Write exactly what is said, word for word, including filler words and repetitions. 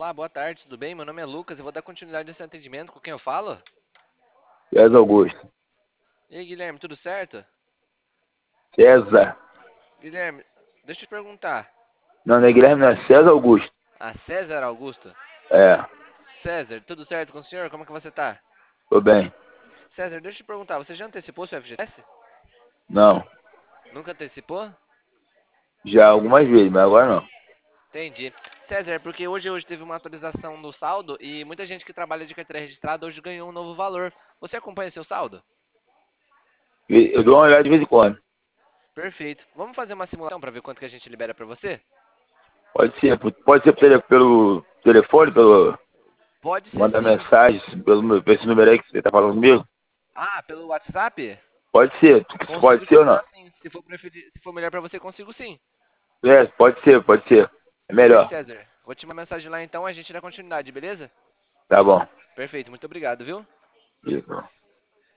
Olá, boa tarde, tudo bem? Meu nome é Lucas, eu vou dar continuidade nesse atendimento. Com quem eu falo? César Augusto. E aí, Guilherme, tudo certo? César. Guilherme, deixa eu te perguntar. Não, não é Guilherme, não é César Augusto. A César Augusto? É, César, tudo certo com o senhor? Como é que você tá? tô bem. César, deixa eu te perguntar, você já antecipou seu F G TS? Não, Nunca antecipou? já algumas vezes, mas agora não. Entendi. César, é porque hoje, hoje teve uma atualização do saldo e muita gente que trabalha de carteira registrada hoje ganhou um novo valor. Você acompanha seu saldo? Eu dou uma olhada de vez em quando. Perfeito. Vamos fazer uma simulação para ver quanto que a gente libera para você? Pode ser, pode ser pelo, pelo telefone, pelo Pode ser mandar sim. mensagem, pelo meu- esse número aí que você tá falando comigo. Ah, pelo WhatsApp? Pode ser, pode Consigo ser te ou não? mandar sim. Se for preferir, se for melhor pra você, consigo sim. É, pode ser, pode ser. É Beleza, melhor. César. Vou te mandar mensagem lá então, a gente dá continuidade, beleza? Tá bom. Perfeito, muito obrigado, viu? Isso.